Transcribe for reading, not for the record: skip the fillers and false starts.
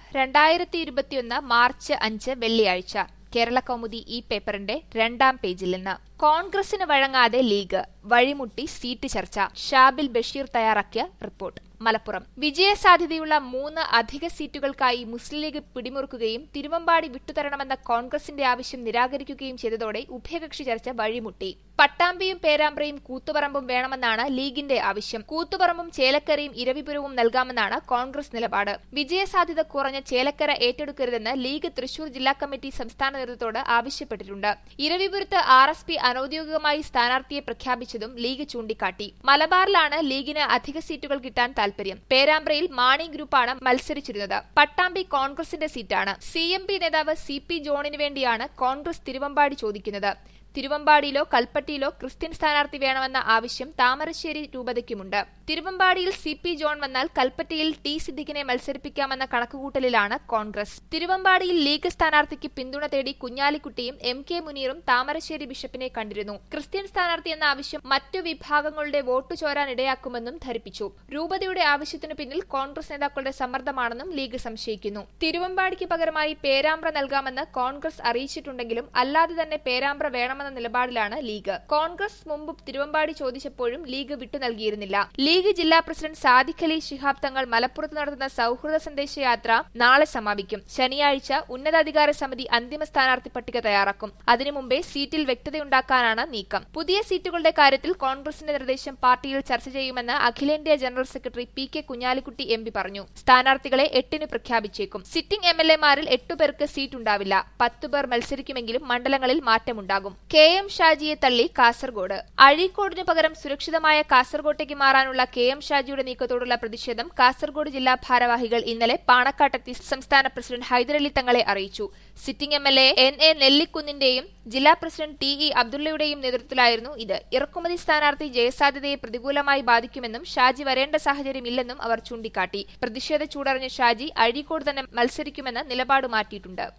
2021 March 5 വെള്ളിയാഴ്ച. കേരള കൗമുദി ഈ പേപ്പറിന്റെ 2ാം പേജിൽ നിന്ന്. കോൺഗ്രസിന് വഴങ്ങാതെ ലീഗ്, വഴിമുട്ടി സീറ്റ് ചർച്ച. ഷാബിൽ ബഷീർ തയ്യാറാക്കിയ റിപ്പോർട്ട്. മലപ്പുറം. വിജയസാധ്യതയുള്ള 3 അധിക സീറ്റുകൾക്കായി മുസ്ലിം ലീഗ് പിടിമുറുക്കുകയും തിരുവമ്പാടി വിട്ടുതരണമെന്ന കോൺഗ്രസിന്റെ ആവശ്യം നിരാകരിക്കുകയും ചെയ്തതോടെ ഉഭയകക്ഷി ചർച്ച വഴിമുട്ടി. പട്ടാമ്പിയും പേരാമ്പ്രയും കൂത്തുപറമ്പും വേണമെന്നാണ് ലീഗിന്റെ ആവശ്യം. കൂത്തുപറമ്പും ചേലക്കരയും ഇരവിപുരവും നൽകാമെന്നാണ് കോൺഗ്രസ് നിലപാട്. വിജയസാധ്യത കുറഞ്ഞ ചേലക്കര ഏറ്റെടുക്കരുതെന്ന് ലീഗ് തൃശൂർ ജില്ലാ കമ്മിറ്റി സംസ്ഥാന നേതൃത്വത്തോട് ആവശ്യപ്പെട്ടിട്ടുണ്ട്. ഇരവിപുരത്ത് RSP അനൌദ്യോഗികമായി സ്ഥാനാർത്ഥിയെ പ്രഖ്യാപിച്ചതും ലീഗ് ചൂണ്ടിക്കാട്ടി. മലബാറിലാണ് ലീഗിന് അധിക സീറ്റുകൾ കിട്ടാൻ താൽപര്യം. പേരാമ്പ്രയിൽ മാണി ഗ്രൂപ്പാണ് മത്സരിച്ചിരുന്നത്. പട്ടാമ്പി കോൺഗ്രസിന്റെ സീറ്റാണ്. CMP നേതാവ് CP ജോണിന് വേണ്ടിയാണ് കോൺഗ്രസ് തിരുവമ്പാടി ചോദിക്കുന്നത്. തിരുവമ്പാടിയിലോ കൽപ്പറ്റയിലോ ക്രിസ്ത്യൻ സ്ഥാനാർത്ഥി വേണമെന്ന ആവശ്യം താമരശ്ശേരി രൂപതയ്ക്കുമുണ്ട്. തിരുവമ്പാടിയിൽ CP ജോൺ വന്നാൽ കൽപ്പറ്റയിൽ T സിദ്ദിഖിനെ മത്സരിപ്പിക്കാമെന്ന കണക്കുകൂട്ടലിലാണ് കോൺഗ്രസ്. തിരുവമ്പാടിയിൽ ലീഗ് സ്ഥാനാർത്ഥിക്ക് പിന്തുണ തേടി കുഞ്ഞാലിക്കുട്ടിയും MK മുനീറും താമരശ്ശേരി ബിഷപ്പിനെ കണ്ടിരുന്നു. ക്രിസ്ത്യൻ സ്ഥാനാർത്ഥി എന്ന ആവശ്യം മറ്റു വിഭാഗങ്ങളുടെ വോട്ടു ചോരാൻ ഇടയാക്കുമെന്നും ധരിപ്പിച്ചു. രൂപതയുടെ ആവശ്യത്തിനു പിന്നിൽ കോൺഗ്രസ് നേതാക്കളുടെ സമ്മർദ്ദമാണെന്നും ലീഗ് സംശയിക്കുന്നു. തിരുവമ്പാടിക്ക് പകരമായി പേരാമ്പ്ര നൽകാമെന്ന് കോൺഗ്രസ് അറിയിച്ചിട്ടുണ്ടെങ്കിലും അല്ലാതെ തന്നെ പേരാമ്പ്ര വേണമെന്ന നിലപാടിലാണ് ലീഗ്. കോൺഗ്രസ് മുമ്പ് തിരുവമ്പാടി ചോദിച്ചപ്പോഴും ലീഗ് വിട്ടു നൽകിയിരുന്നില്ല. ലീഗ് ജില്ലാ പ്രസിഡന്റ് സാദിഖ് അലി ശിഹാബ് തങ്ങൾ മലപ്പുറത്ത് നടത്തുന്ന സൌഹൃദ സന്ദേശയാത്ര നാളെ സമാപിക്കും. ശനിയാഴ്ച ഉന്നതാധികാര സമിതി അന്തിമ സ്ഥാനാർത്ഥി പട്ടിക തയ്യാറാക്കും. അതിനു മുമ്പേ സീറ്റിൽ വ്യക്തതയുണ്ടാക്കാനാണ് നീക്കം. പുതിയ സീറ്റുകളുടെ കാര്യത്തിൽ കോൺഗ്രസിന്റെ നിർദ്ദേശം പാർട്ടിയിൽ ചർച്ച ചെയ്യുമെന്ന് അഖിലേന്ത്യാ general secretary PK Kunhalikutty MP പറഞ്ഞു. സ്ഥാനാർത്ഥികളെ 8-ന് പ്രഖ്യാപിച്ചേക്കും. സിറ്റിംഗ് MLA-മാരിൽ 8 പേർക്ക് സീറ്റുണ്ടാവില്ല. 10 പേർ മത്സരിക്കുമെങ്കിലും മണ്ഡലങ്ങളിൽ മാറ്റമുണ്ടാകും. KM ഷാജിയെ തള്ളി കാസർഗോഡ്. അഴീക്കോടിനു പകരം സുരക്ഷിതമായ കാസർഗോട്ടേക്ക് മാറാനുള്ള KM ഷാജിയുടെ നീക്കത്തോടുള്ള പ്രതിഷേധം കാസർഗോഡ് ജില്ലാ ഭാരവാഹികൾ ഇന്നലെ പാണക്കാട്ടെത്തി സംസ്ഥാന പ്രസിഡന്റ് ഹൈദരലി തങ്ങളെ അറിയിച്ചു. സിറ്റിംഗ് MLA NA നെല്ലിക്കുന്നിന്റെയും ജില്ലാ പ്രസിഡന്റ് TE അബ്ദുള്ളയുടെയും നേതൃത്വത്തിലായിരുന്നു ഇത്. ഇറക്കുമതി സ്ഥാനാർത്ഥി ജയസാധ്യതയെ പ്രതികൂലമായി ബാധിക്കുമെന്നും ഷാജി വരേണ്ട സാഹചര്യമില്ലെന്നും അവർ ചൂണ്ടിക്കാട്ടി. പ്രതിഷേധ ചൂടറിഞ്ഞ ഷാജി അഴീക്കോട് തന്നെ മത്സരിക്കുമെന്ന് നിലപാട് മാറ്റിയിട്ടുണ്ട്.